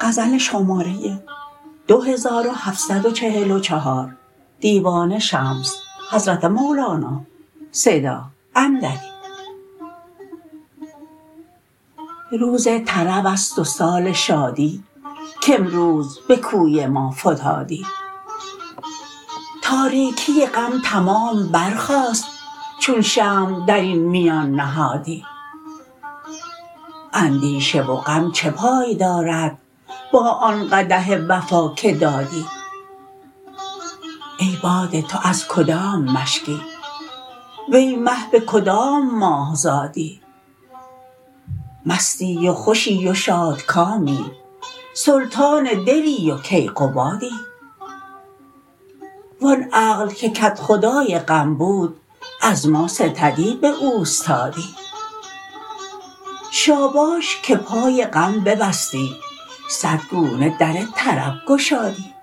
روز طرب است و سال شادی کامروز به کوی ما فتادی. تاریکی غم تمام برخاست چون شمع در این میان نهادی. اندیشه و غم چه پای دارد با آن قدح وفا که دادی. ای باد تو از کدام مشکی وی مه به کدام ماه زادی. مستی و خوشی و شادکامی سلطان دلی و کیقبادی. و آن عقل که کدخدای غم بود از ما ستدی به اوستادی. شاباش که پای غم ببستی صد گونه در طرب گشادی.